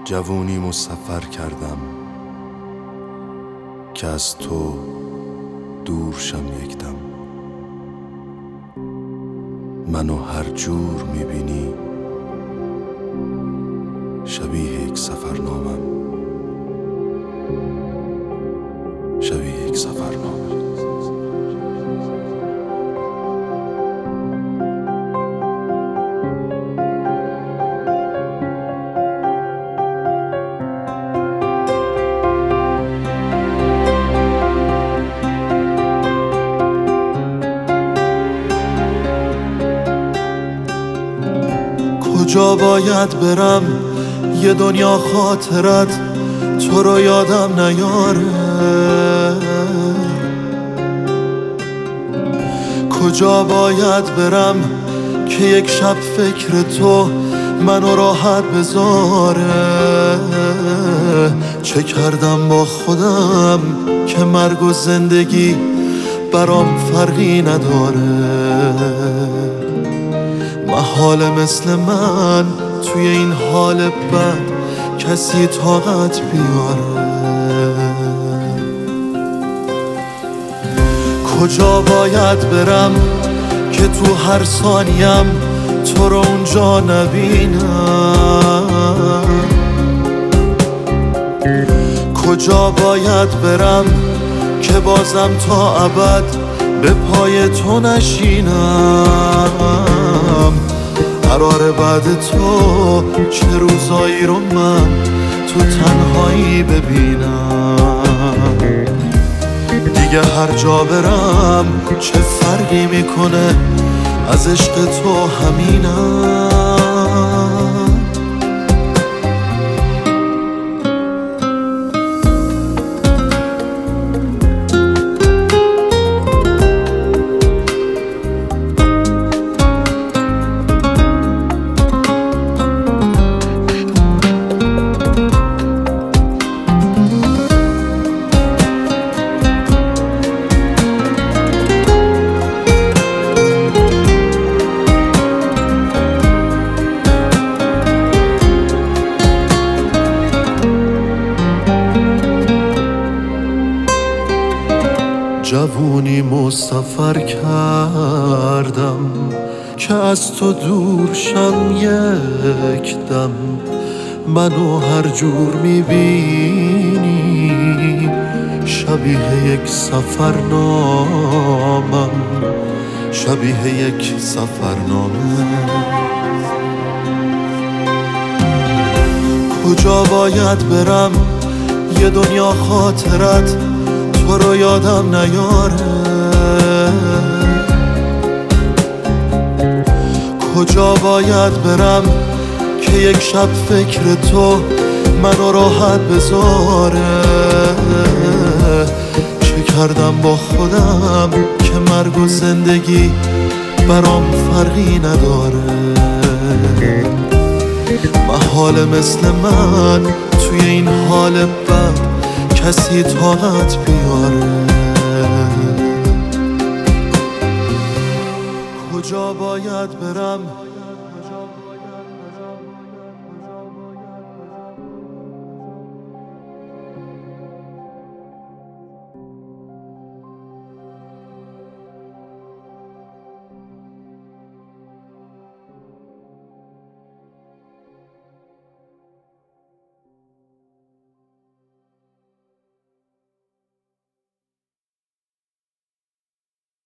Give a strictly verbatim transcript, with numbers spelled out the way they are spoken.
جوونیمو سفر کردم که از تو دور شم یک دم. منو هر جور میبینی شبیه یک سفرنامم، شبیه یک سفرنامه. کجا باید برم یه دنیا خاطرت تو رو یادم نیاره؟ کجا باید برم که یک شب فکر تو منو راحت بذاره؟ چه کردم با خودم که مرگ و زندگی برام فرقی نداره؟ محاله مثل من توی این حال بد کسی طاقت بیاره. کجا باید برم که تو هر ثانیم تو رو اونجا نبینم؟ کجا باید برم که بازم تا ابد به پای تو نشینم؟ قرار بعد تو چه روزایی رو من تو تنهایی ببینم؟ دیگه هر جا برم چه فرقی میکنه، از عشق تو همینم. جوونیمو سفر کردم که از تو دور شم یک دم. منو هر جور میبینی شبیه یک سفرنامم، شبیه یک سفرنامه. کجا باید برم یه دنیا خاطرت تو رو یادم نیاره؟ کجا باید برم که یک شب فکر تو منو راحت بذاره؟ چه کردم با خودم که مرگ و زندگی برام فرقی نداره؟ محاله مثل من توی این حال بد کسی طاقت بیاره. کجا باید برم